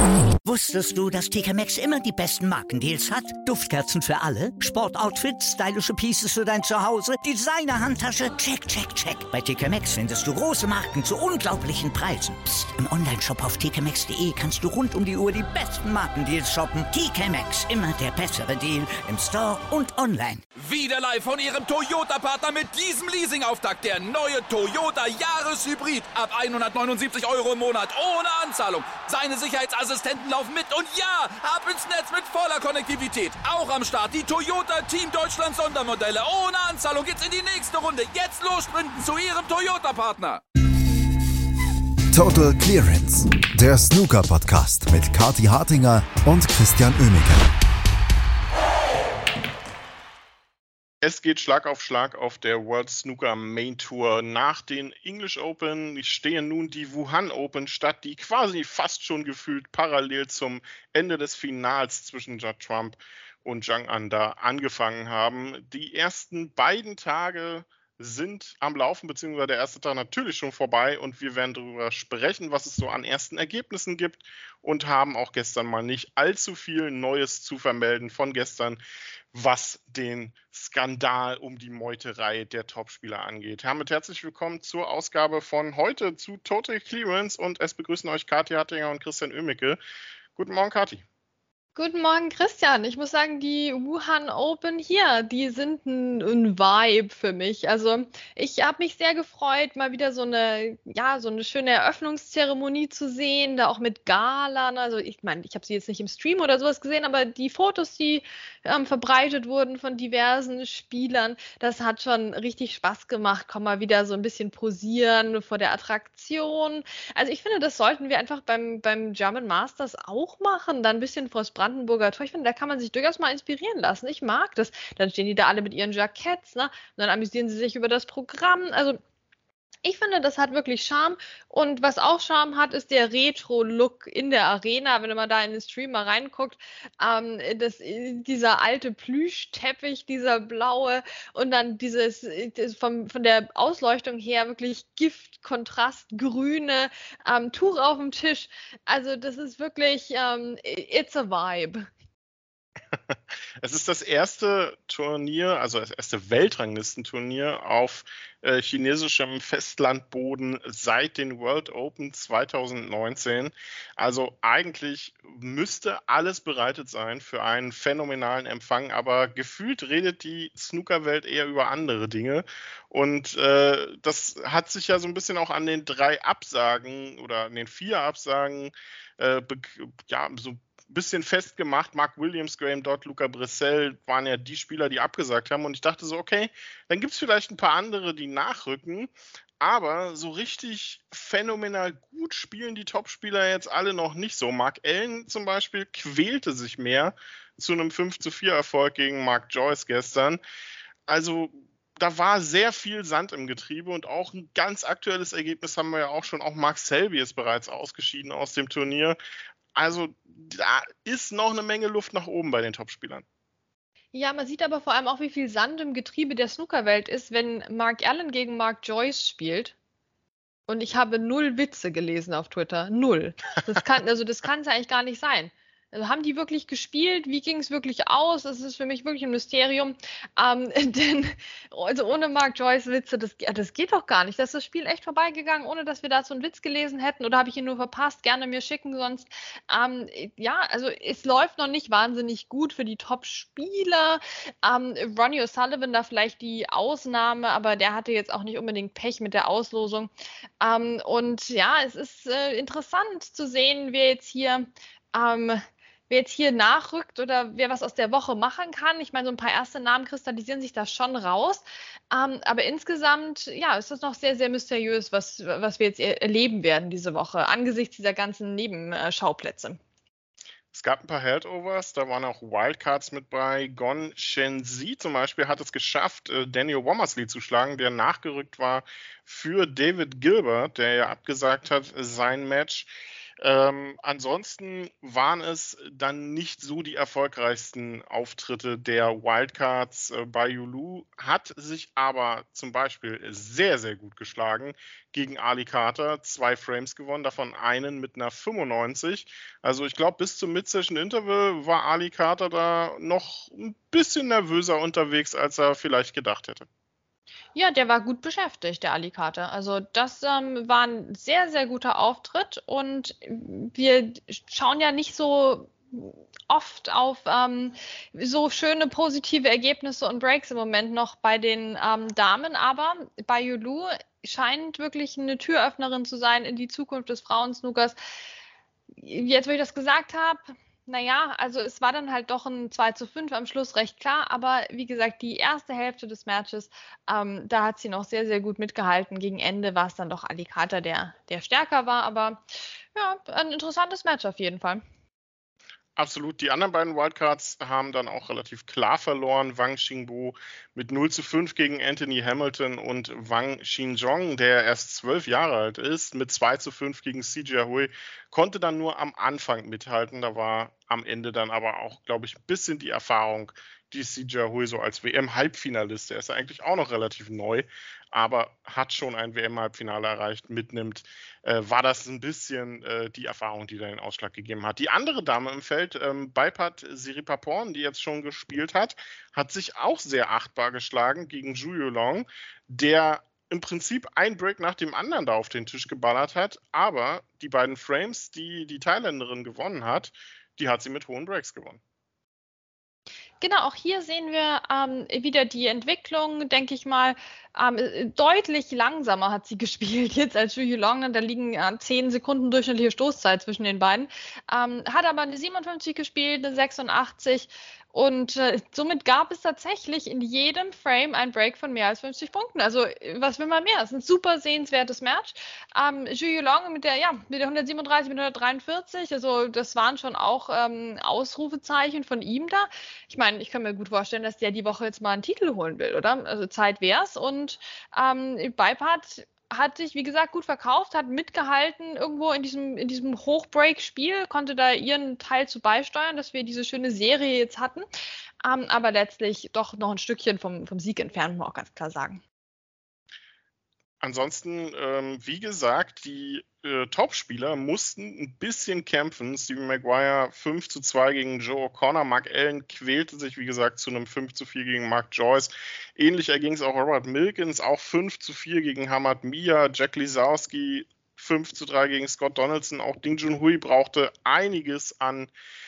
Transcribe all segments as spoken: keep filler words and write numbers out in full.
Wusstest du, dass T K Maxx immer die besten Markendeals hat? Duftkerzen für alle, Sportoutfits, stylische Pieces für dein Zuhause, Designer-Handtasche, check, check, check. Bei T K Maxx findest du große Marken zu unglaublichen Preisen. Psst. Im Onlineshop auf t k maxx punkt d e kannst du rund um die Uhr die besten Markendeals shoppen. T K Maxx, immer der bessere Deal im Store und online. Wieder live von Ihrem Toyota-Partner mit diesem Leasing-Auftakt. Der neue Toyota Jahreshybrid. Ab hundertneunundsiebzig Euro im Monat. Ohne Anzahlung. Seine Sicherheitsassistenten laufen mit. Und ja, ab ins Netz mit voller Konnektivität. Auch am Start die Toyota Team Deutschland Sondermodelle. Ohne Anzahlung geht's in die nächste Runde. Jetzt los sprinten zu Ihrem Toyota-Partner. Total Clearance. Der Snooker-Podcast mit Kathi Hartinger und Christian Oemeke. Es geht Schlag auf Schlag auf der World Snooker Main Tour. Nach den English Open stehen nun die Wuhan Open statt, die quasi fast schon gefühlt parallel zum Ende des Finals zwischen Judd Trump und Zhang An da angefangen haben. Die ersten beiden Tage sind am Laufen, beziehungsweise der erste Tag natürlich schon vorbei, und wir werden darüber sprechen, was es so an ersten Ergebnissen gibt, und haben auch gestern mal nicht allzu viel Neues zu vermelden von gestern, was den Skandal um die Meuterei der Topspieler angeht. Damit herzlich willkommen zur Ausgabe von heute zu Total Clearance, und es begrüßen euch Kathi Hartinger und Christian Oemeke. Guten Morgen, Kathi. Guten Morgen, Christian. Ich muss sagen, die Wuhan Open hier, die sind ein, ein Vibe für mich. Also ich habe mich sehr gefreut, mal wieder so eine, ja, so eine schöne Eröffnungszeremonie zu sehen, da auch mit Galan. Also ich meine, ich habe sie jetzt nicht im Stream oder sowas gesehen, aber die Fotos, die ähm, verbreitet wurden von diversen Spielern, das hat schon richtig Spaß gemacht. Komm mal wieder so ein bisschen posieren vor der Attraktion. Also ich finde, das sollten wir einfach beim, beim German Masters auch machen, dann ein bisschen vors Brandenburger Tor. Ich finde, da kann man sich durchaus mal inspirieren lassen. Ich mag das. Dann stehen die da alle mit ihren Jacketts, ne? Und dann amüsieren sie sich über das Programm. Also ich finde, das hat wirklich Charme. Und was auch Charme hat, ist der Retro-Look in der Arena. Wenn man da in den Stream mal reinguckt, ähm, das, dieser alte Plüschteppich, dieser blaue, und dann dieses das vom, von der Ausleuchtung her wirklich Gift-Kontrast, grüne ähm, Tuch auf dem Tisch. Also das ist wirklich, ähm, it's a vibe. Es ist das erste Turnier, also das erste Weltranglistenturnier auf äh, chinesischem Festlandboden seit den World Open zwanzig neunzehn. Also eigentlich müsste alles bereitet sein für einen phänomenalen Empfang, aber gefühlt redet die Snookerwelt eher über andere Dinge. Und äh, das hat sich ja so ein bisschen auch an den drei Absagen oder an den vier Absagen äh, be- ja, so bisschen festgemacht. Mark Williams, Graham Dodd, Luca Brissell waren ja die Spieler, die abgesagt haben, und ich dachte so, okay, dann gibt es vielleicht ein paar andere, die nachrücken, aber so richtig phänomenal gut spielen die Topspieler jetzt alle noch nicht so. Mark Allen zum Beispiel quälte sich mehr zu einem fünf zu vier Erfolg gegen Mark Joyce gestern. Also da war sehr viel Sand im Getriebe, und auch ein ganz aktuelles Ergebnis haben wir ja auch schon. Auch Mark Selby ist bereits ausgeschieden aus dem Turnier. Also da ist noch eine Menge Luft nach oben bei den Topspielern. Ja, man sieht aber vor allem auch, wie viel Sand im Getriebe der Snookerwelt ist, wenn Mark Allen gegen Mark Joyce spielt. Und ich habe null Witze gelesen auf Twitter. Null. Das kann, also das kann es ja eigentlich gar nicht sein. Also haben die wirklich gespielt? Wie ging es wirklich aus? Das ist für mich wirklich ein Mysterium. Ähm, denn also ohne Mark Joyce Witze, das, das geht doch gar nicht. Da ist das Spiel echt vorbeigegangen, ohne dass wir da so einen Witz gelesen hätten. Oder habe ich ihn nur verpasst? Gerne mir schicken sonst. Ähm, ja, also es läuft noch nicht wahnsinnig gut für die Top-Spieler. Ähm, Ronnie O'Sullivan da vielleicht die Ausnahme, aber der hatte jetzt auch nicht unbedingt Pech mit der Auslosung. Ähm, und ja, es ist äh, interessant zu sehen, wer jetzt hier ähm, wer jetzt hier nachrückt oder wer was aus der Woche machen kann. Ich meine, so ein paar erste Namen kristallisieren sich da schon raus. Ähm, aber insgesamt, ja, ist das noch sehr, sehr mysteriös, was, was wir jetzt erleben werden diese Woche, angesichts dieser ganzen Nebenschauplätze. Es gab ein paar Heldovers, da waren auch Wildcards mit bei. Gon Shenzi zum Beispiel hat es geschafft, Daniel Womersley zu schlagen, der nachgerückt war für David Gilbert, der ja abgesagt hat, sein Match. Ähm, ansonsten waren es dann nicht so die erfolgreichsten Auftritte der Wildcards. Äh, Bayulu hat sich aber zum Beispiel sehr, sehr gut geschlagen gegen Ali Carter. Zwei Frames gewonnen, davon einen mit einer fünfundneunzig. Also ich glaube, bis zum Mid-Session Interval war Ali Carter da noch ein bisschen nervöser unterwegs, als er vielleicht gedacht hätte. Ja, der war gut beschäftigt, der Ali Carter. Also das ähm, war ein sehr, sehr guter Auftritt und wir schauen ja nicht so oft auf ähm, so schöne positive Ergebnisse und Breaks im Moment noch bei den ähm, Damen, aber Bayulu scheint wirklich eine Türöffnerin zu sein in die Zukunft des Frauensnookers. Jetzt, wo ich das gesagt habe, naja, also es war dann halt doch ein zwei zu fünf am Schluss recht klar, aber wie gesagt, die erste Hälfte des Matches, ähm, da hat sie noch sehr, sehr gut mitgehalten. Gegen Ende war es dann doch Ali Carter, der, der stärker war, aber ja, ein interessantes Match auf jeden Fall. Absolut. Die anderen beiden Wildcards haben dann auch relativ klar verloren. Wang Xingbo mit null zu fünf gegen Anthony Hamilton und Wang Xinzhong, der erst zwölf Jahre alt ist, mit zwei zu fünf gegen C J Hui, konnte dann nur am Anfang mithalten. Da war am Ende dann aber auch, glaube ich, ein bisschen die Erfahrung, die C J Hui so als W M-Halbfinalist, der ist ja eigentlich auch noch relativ neu, aber hat schon ein W M-Halbfinale erreicht, mitnimmt, äh, war das ein bisschen äh, die Erfahrung, die da den Ausschlag gegeben hat. Die andere Dame im Feld, ähm, Baipat Siripaporn, die jetzt schon gespielt hat, hat sich auch sehr achtbar geschlagen gegen Zhu Yulong, der im Prinzip ein Break nach dem anderen da auf den Tisch geballert hat, aber die beiden Frames, die die Thailänderin gewonnen hat, die hat sie mit hohen Breaks gewonnen. Genau, auch hier sehen wir ähm, wieder die Entwicklung, denke ich mal, ähm, deutlich langsamer hat sie gespielt jetzt als Zhu Yulong. Da liegen äh, zehn Sekunden durchschnittliche Stoßzeit zwischen den beiden. Ähm, hat aber eine siebenundfünfzig gespielt, eine sechsundachtzig. Und äh, somit gab es tatsächlich in jedem Frame ein Break von mehr als fünfzig Punkten. Also was will man mehr? Es ist ein super sehenswertes Match. Ähm, Zhu Yulong mit der, ja, mit der hundertsiebenunddreißig, mit hundertdreiundvierzig, also das waren schon auch ähm, Ausrufezeichen von ihm da. Ich meine, ich kann mir gut vorstellen, dass der die Woche jetzt mal einen Titel holen will, oder? Also Zeit wär's. Und ähm, Baipat hat sich, wie gesagt, gut verkauft, hat mitgehalten irgendwo in diesem, in diesem Hochbreak-Spiel, konnte da ihren Teil zu beisteuern, dass wir diese schöne Serie jetzt hatten. Ähm, aber letztlich doch noch ein Stückchen vom, vom Sieg entfernt, muss man auch ganz klar sagen. Ansonsten, ähm, wie gesagt, die äh, Topspieler mussten ein bisschen kämpfen. Stephen Maguire fünf zu zwei gegen Joe O'Connor. Mark Allen quälte sich, wie gesagt, zu einem fünf zu vier gegen Mark Joyce. Ähnlich erging es auch Robert Milkins, auch fünf zu vier gegen Hamad Mia. Jack Lisowski fünf zu drei gegen Scott Donaldson. Auch Ding Junhui brauchte einiges an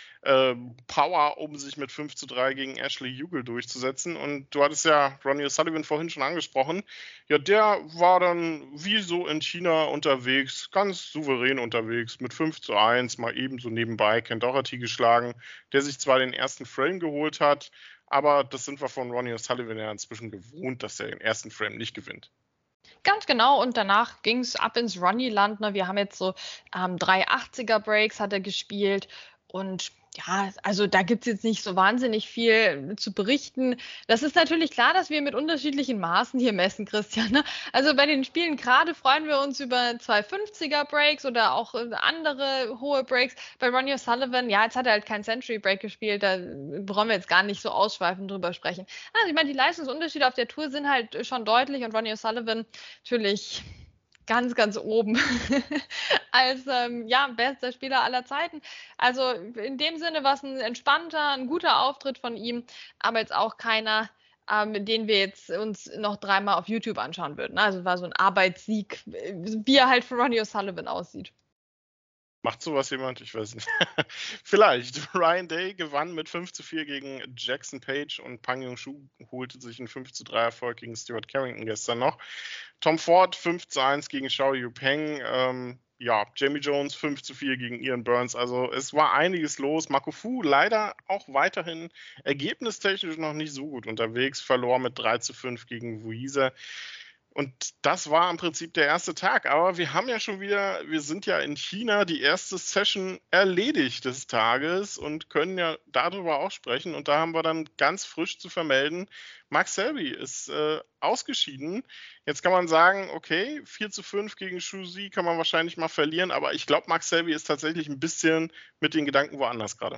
Power, um sich mit fünf zu drei gegen Ashley Hugel durchzusetzen. Und du hattest ja Ronnie O'Sullivan vorhin schon angesprochen. Ja, der war dann wie so in China unterwegs, ganz souverän unterwegs, mit fünf zu eins, mal ebenso nebenbei Ken Doherty geschlagen, der sich zwar den ersten Frame geholt hat, aber das sind wir von Ronnie O'Sullivan ja inzwischen gewohnt, dass er den ersten Frame nicht gewinnt. Ganz genau, und danach ging es ab ins Ronnie-Land. Ne? Wir haben jetzt so ähm, drei achtziger-Breaks hat er gespielt und ja, also da gibt es jetzt nicht so wahnsinnig viel zu berichten. Das ist natürlich klar, dass wir mit unterschiedlichen Maßen hier messen, Christian. Ne? Also bei den Spielen gerade freuen wir uns über zwei fünfziger-Breaks oder auch andere hohe Breaks. Bei Ronnie O'Sullivan, ja, jetzt hat er halt keinen Century-Break gespielt, da brauchen wir jetzt gar nicht so ausschweifend drüber sprechen. Also ich meine, die Leistungsunterschiede auf der Tour sind halt schon deutlich und Ronnie O'Sullivan natürlich ganz, ganz oben als ähm, ja, bester Spieler aller Zeiten. Also in dem Sinne war es ein entspannter, ein guter Auftritt von ihm, aber jetzt auch keiner, ähm, den wir jetzt uns noch dreimal auf YouTube anschauen würden. Also war so ein Arbeitssieg, wie er halt für Ronnie O'Sullivan aussieht. Macht sowas jemand? Ich weiß nicht. Vielleicht. Ryan Day gewann mit fünf zu vier gegen Jackson Page und Pang Yong-Shu holte sich einen fünf zu drei Erfolg gegen Stuart Carrington gestern noch. Tom Ford fünf zu eins gegen Xiao Yupeng. Ähm, ja, Jamie Jones fünf zu vier gegen Ian Burns. Also es war einiges los. Marco Fu leider auch weiterhin ergebnistechnisch noch nicht so gut unterwegs. Verlor mit drei zu fünf gegen Wuise. Und das war im Prinzip der erste Tag. Aber wir haben ja schon wieder, wir sind ja in China, die erste Session erledigt des Tages und können ja darüber auch sprechen. Und da haben wir dann ganz frisch zu vermelden, Mark Selby ist äh, ausgeschieden. Jetzt kann man sagen, okay, vier zu fünf gegen Zhu Zi kann man wahrscheinlich mal verlieren. Aber ich glaube, Mark Selby ist tatsächlich ein bisschen mit den Gedanken woanders gerade.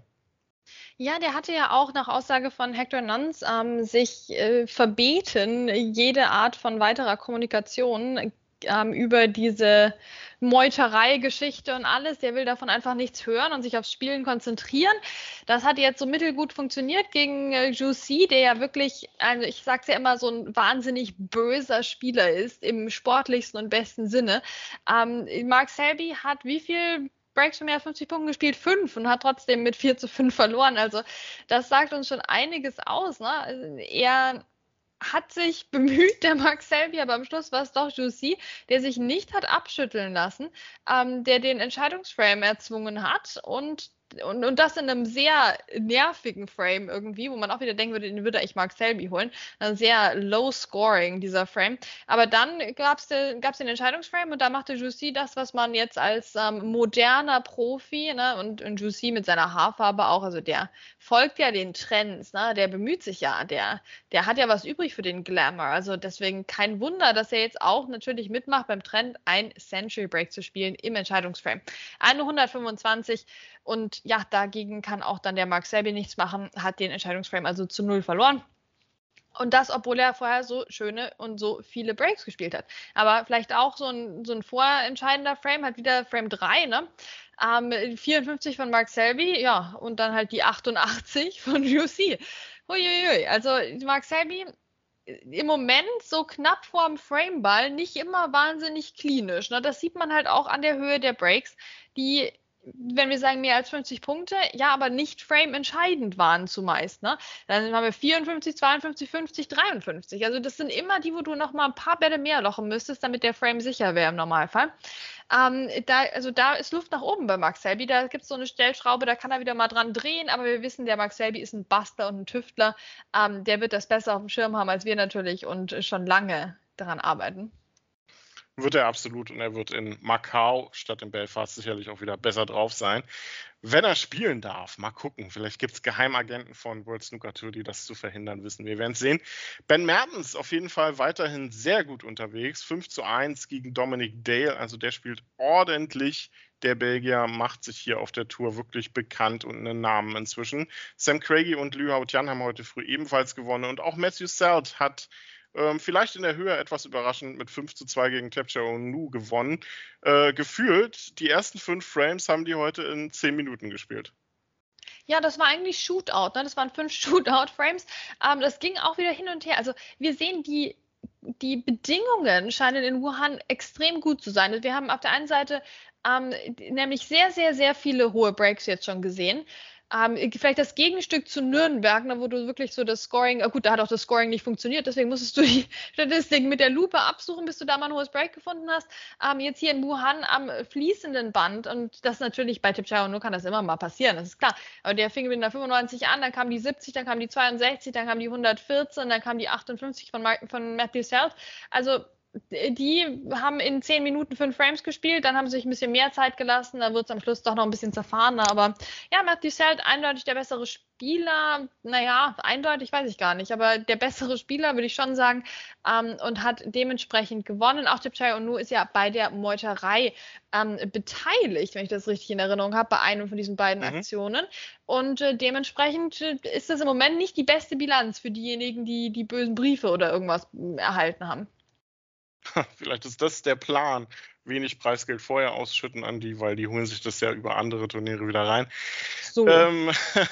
Ja, der hatte ja auch nach Aussage von Hector Nuns ähm, sich äh, verbeten, jede Art von weiterer Kommunikation ähm, über diese Meuterei-Geschichte und alles. Der will davon einfach nichts hören und sich aufs Spielen konzentrieren. Das hat jetzt so mittelgut funktioniert gegen äh, Zhu Zi, der ja wirklich, also ich sag's ja immer, so ein wahnsinnig böser Spieler ist, im sportlichsten und besten Sinne. Ähm, Mark Selby hat wie viel Breaks für mehr als fünfzig Punkten gespielt, fünf, und hat trotzdem mit vier zu fünf verloren. Also das sagt uns schon einiges aus. Ne? Also er hat sich bemüht, der Mark Selby, aber am Schluss war es doch Zhu Zi, der sich nicht hat abschütteln lassen, ähm, der den Entscheidungsframe erzwungen hat und Und, und das in einem sehr nervigen Frame irgendwie, wo man auch wieder denken würde, den würde ich Mark Selby holen. Also sehr low scoring, dieser Frame. Aber dann gab es den, den Entscheidungsframe und da machte Zhu Zi das, was man jetzt als ähm, moderner Profi, ne, und, und Zhu Zi mit seiner Haarfarbe auch, also der folgt ja den Trends, ne, der bemüht sich ja, der, der hat ja was übrig für den Glamour. Also deswegen kein Wunder, dass er jetzt auch natürlich mitmacht beim Trend, ein Century Break zu spielen im Entscheidungsframe. hundertfünfundzwanzig. Und ja, dagegen kann auch dann der Mark Selby nichts machen, hat den Entscheidungsframe also zu null verloren. Und das, obwohl er vorher so schöne und so viele Breaks gespielt hat. Aber vielleicht auch so ein, so ein vorentscheidender Frame, halt wieder Frame drei, ne? Ähm, vierundfünfzig von Mark Selby, ja, und dann halt die achtundachtzig von Zhu Zi. Huiuiui, also Mark Selby im Moment so knapp vorm Frameball, nicht immer wahnsinnig klinisch. Ne? Das sieht man halt auch an der Höhe der Breaks, die, wenn wir sagen mehr als fünfzig Punkte, ja, aber nicht frame-entscheidend waren zumeist. Ne? Dann haben wir vierundfünfzig, zweiundfünfzig, fünfzig, dreiundfünfzig. Also das sind immer die, wo du noch mal ein paar Bälle mehr lochen müsstest, damit der Frame sicher wäre im Normalfall. Ähm, da, also da ist Luft nach oben bei Mark Selby. Da gibt es so eine Stellschraube, da kann er wieder mal dran drehen, aber wir wissen, der Mark Selby ist ein Bastler und ein Tüftler. Ähm, der wird das besser auf dem Schirm haben als wir natürlich und schon lange daran arbeiten. Wird er absolut, und er wird in Macau statt in Belfast sicherlich auch wieder besser drauf sein. Wenn er spielen darf, mal gucken. Vielleicht gibt es Geheimagenten von World Snooker Tour, die das zu verhindern wissen. Wir werden es sehen. Ben Mertens auf jeden Fall weiterhin sehr gut unterwegs. fünf zu eins gegen Dominic Dale. Also der spielt ordentlich. Der Belgier macht sich hier auf der Tour wirklich bekannt und einen Namen inzwischen. Sam Craigie und Liu Haotian haben heute früh ebenfalls gewonnen. Und auch Matthew Selt hat Ähm, vielleicht in der Höhe etwas überraschend mit fünf zu zwei gegen Tapchao-Nu gewonnen. Äh, gefühlt, die ersten fünf Frames haben die heute in zehn Minuten gespielt. Ja, das war eigentlich Shootout, ne? Das waren fünf Shootout-Frames. Ähm, das ging auch wieder hin und her. Also wir sehen, die, die Bedingungen scheinen in Wuhan extrem gut zu sein. Wir haben auf der einen Seite ähm, nämlich sehr, sehr, sehr viele hohe Breaks jetzt schon gesehen. Ähm, vielleicht das Gegenstück zu Nürnberg, ne, wo du wirklich so das Scoring, äh, gut, da hat auch das Scoring nicht funktioniert, deswegen musstest du die Statistiken mit der Lupe absuchen, bis du da mal ein hohes Break gefunden hast. Ähm, jetzt hier in Wuhan am fließenden Band, und das natürlich bei Tapchao-Nu kann das immer mal passieren, das ist klar. Aber der fing mit einer fünfundneunzig an, dann kam die siebzig, dann kam die zweiundsechzig, dann kam die hundertvierzehn, dann kam die achtundfünfzig von, von Matthew Selt. Also die haben in zehn Minuten fünf Frames gespielt, dann haben sie sich ein bisschen mehr Zeit gelassen, da wird es am Schluss doch noch ein bisschen zerfahrener, aber ja, Matthew Selt eindeutig der bessere Spieler, naja, eindeutig weiß ich gar nicht, aber der bessere Spieler, würde ich schon sagen, ähm, und hat dementsprechend gewonnen. Auch Tapchao-Nu ist ja bei der Meuterei ähm, beteiligt, wenn ich das richtig in Erinnerung habe, bei einem von diesen beiden mhm. Aktionen, und äh, dementsprechend ist das im Moment nicht die beste Bilanz für diejenigen, die die bösen Briefe oder irgendwas erhalten haben. Vielleicht ist das der Plan. Wenig Preisgeld vorher ausschütten an die, weil die holen sich das ja über andere Turniere wieder rein. So. Ähm,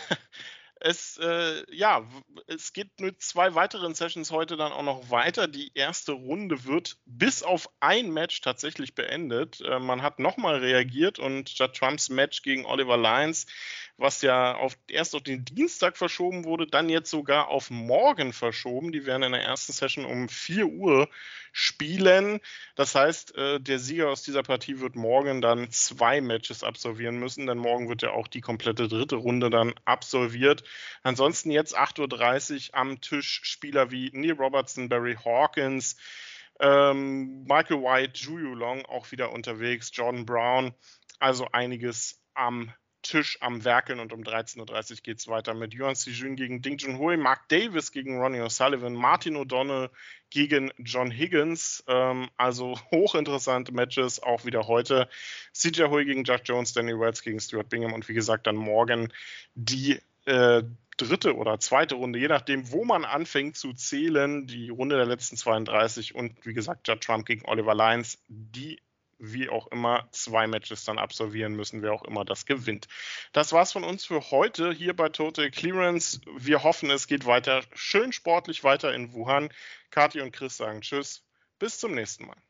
es, äh, ja, es geht mit zwei weiteren Sessions heute dann auch noch weiter. Die erste Runde wird bis auf ein Match tatsächlich beendet. Äh, man hat nochmal reagiert und Judd Trumps Match gegen Oliver Lyons, was ja auf, erst auf den Dienstag verschoben wurde, dann jetzt sogar auf morgen verschoben. Die werden in der ersten Session um vier Uhr spielen. Das heißt, äh, der Sieger aus dieser Partie wird morgen dann zwei Matches absolvieren müssen, denn morgen wird ja auch die komplette dritte Runde dann absolviert. Ansonsten jetzt acht Uhr dreißig am Tisch Spieler wie Neil Robertson, Barry Hawkins, Ähm, Michael White, Juju Long auch wieder unterwegs, Jordan Brown, also einiges am Tisch am Werkeln und um dreizehn Uhr dreißig geht es weiter mit Yuan Sijun gegen Ding Junhui, Mark Davis gegen Ronnie O'Sullivan, Martin O'Donnell gegen John Higgins, ähm, also hochinteressante Matches, auch wieder heute. C J Hui gegen Jack Jones, Danny Wells gegen Stuart Bingham und wie gesagt dann morgen die äh, dritte oder zweite Runde, je nachdem, wo man anfängt zu zählen, die Runde der letzten zweiunddreißig und wie gesagt Judd Trump gegen Oliver Lyons, die wie auch immer zwei Matches dann absolvieren müssen, wer auch immer das gewinnt. Das war's von uns für heute hier bei Total Clearance. Wir hoffen, es geht weiter schön sportlich weiter in Wuhan. Kathi und Chris sagen Tschüss, bis zum nächsten Mal.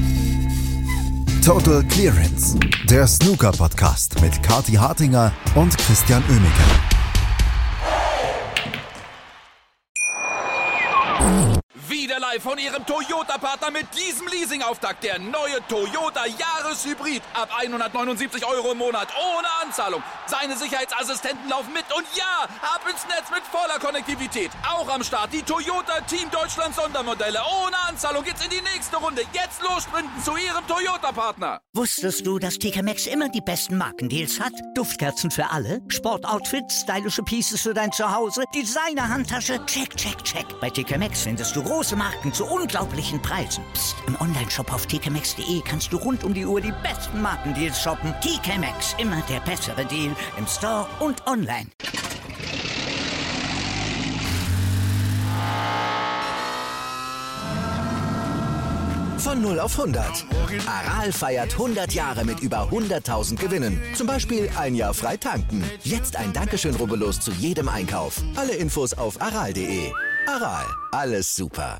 Total Clearance, der Snooker-Podcast mit Kathi Hartinger und Christian Oemeke. Wieder live von Ihrem Toyota-Partner mit diesem Leasing-Auftakt. Der neue Toyota Jahreshybrid. Ab hundertneunundsiebzig Euro im Monat. Ohne Anzahlung. Seine Sicherheitsassistenten laufen mit. Und ja, ab ins Netz mit voller Konnektivität. Auch am Start die Toyota Team Deutschland Sondermodelle. Ohne Anzahlung geht's in die nächste Runde. Jetzt los sprinten zu Ihrem Toyota-Partner. Wusstest du, dass T K Maxx immer die besten Markendeals hat? Duftkerzen für alle, Sportoutfits, stylische Pieces für dein Zuhause, Designer-Handtasche, check, check, check. Bei T K Maxx findest du große Marken zu unglaublichen Preisen. Psst. Im Onlineshop auf t k maxx punkt d e kannst du rund um die Uhr die besten Markendeals shoppen. T K Maxx, immer der bessere Deal im Store und online. Von null auf hundert. Aral feiert hundert Jahre mit über hunderttausend Gewinnen. Zum Beispiel ein Jahr frei tanken. Jetzt ein Dankeschön, rubbellos zu jedem Einkauf. Alle Infos auf aral punkt d e. Aral, alles super.